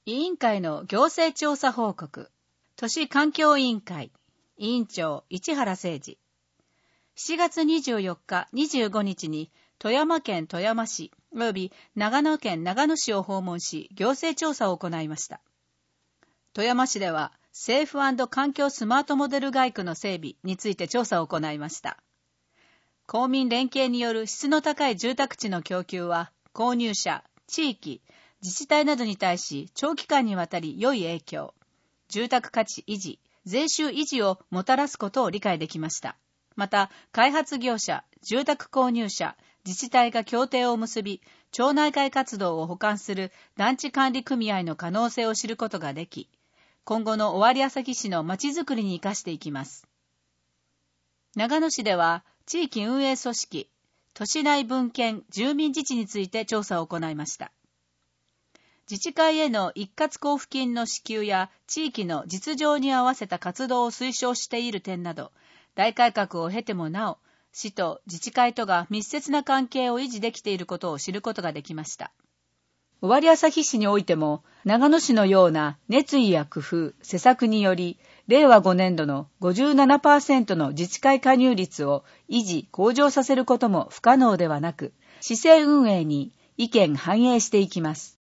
委員会の行政調査報告。都市環境委員会委員長市原誠二。7月24日、25日に富山県富山市および長野県長野市を訪問し、行政調査を行いました。富山市では政府&環境スマートモデル街区の整備について調査を行いました。公民連携による質の高い住宅地の供給は、購入者、地域、自治体などに対し長期間にわたり良い影響、住宅価値維持、税収維持をもたらすことを理解できました。また、開発業者、住宅購入者、自治体が協定を結び、町内会活動を補完する団地管理組合の可能性を知ることができ、今後の尾張旭市のまちづくりに生かしていきます。長野市では、地域運営組織、都市内分権住民自治について調査を行いました。自治会への一括交付金の支給や地域の実情に合わせた活動を推奨している点など、大改革を経てもなお、市と自治会とが密接な関係を維持できていることを知ることができました。尾張旭市においても、長野市のような熱意や工夫、施策により、令和5年度の 57% の自治会加入率を維持・向上させることも不可能ではなく、市政運営に意見反映していきます。